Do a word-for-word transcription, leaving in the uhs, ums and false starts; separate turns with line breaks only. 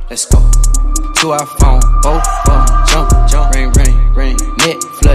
let's go. To our phone, both phone, jump, jump, ring, ring, ring. Netflix.